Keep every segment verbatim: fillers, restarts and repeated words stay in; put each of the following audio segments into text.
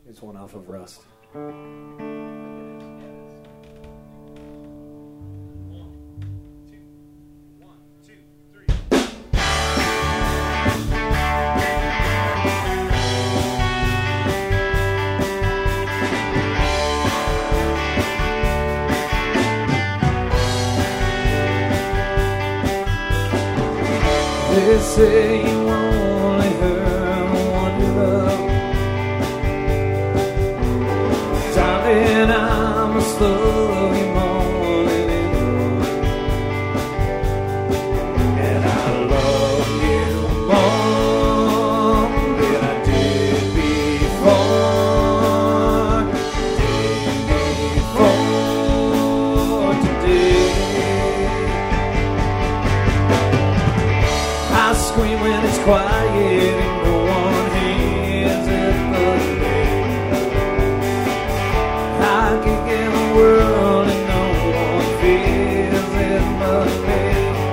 It's one off of Rust. They say you only hurt one you love. Darling, I must love you more than anyone, and I love you more than I did before, did before today. I scream when it's quiet and no one hears it but me. I kick in the world and no one feels it but me.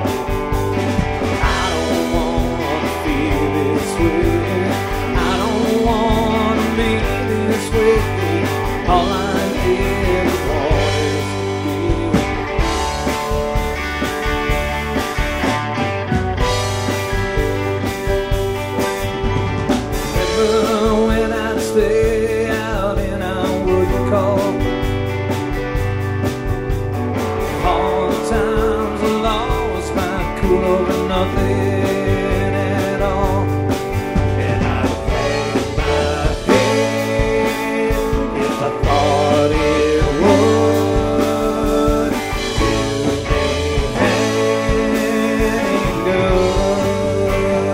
I don't wanna feel this way. I don't wanna be this way. All I ever want is to be with you. When I'd stay out and I wouldn't call, all the times I lost my cool over nothing at all, and I'd hang my head if I thought it would do me any good.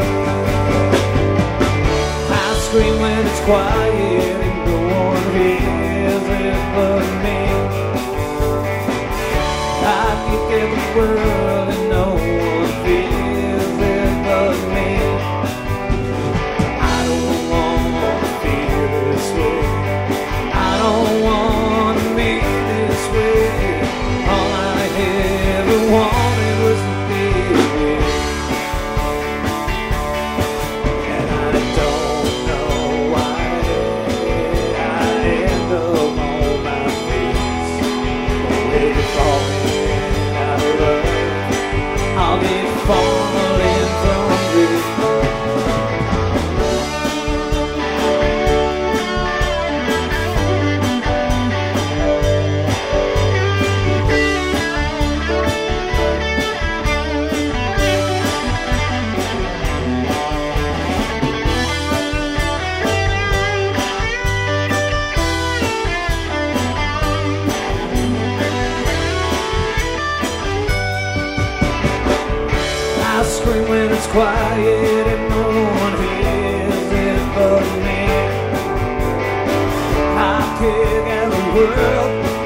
I scream when it's quiet and no one hears it but me. I kick at the world and no one feels it but me. I don't wanna feel this way. I don't wanna be this way. All I ever wanted was to be with you. And I don't know why I end up on my face, already falling out of love. I'll be falling from this. I scream when it's quiet and no one hears it but me. I kick at the world